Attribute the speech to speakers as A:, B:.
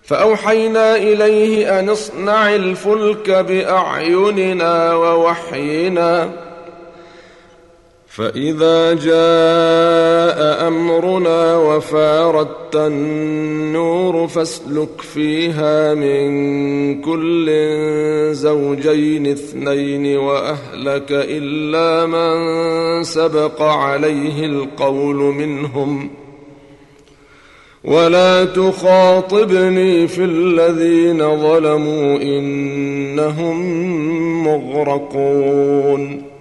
A: فأوحينا إليه أن اصنع الفلك بأعيننا ووحينا فإذا جاء أمرنا وفارت النور فاسلك فيها من كل زوجين اثنين وأهلك إلا من سبق عليه القول منهم ولا تخاطبني في الذين ظلموا إنهم مغرقون.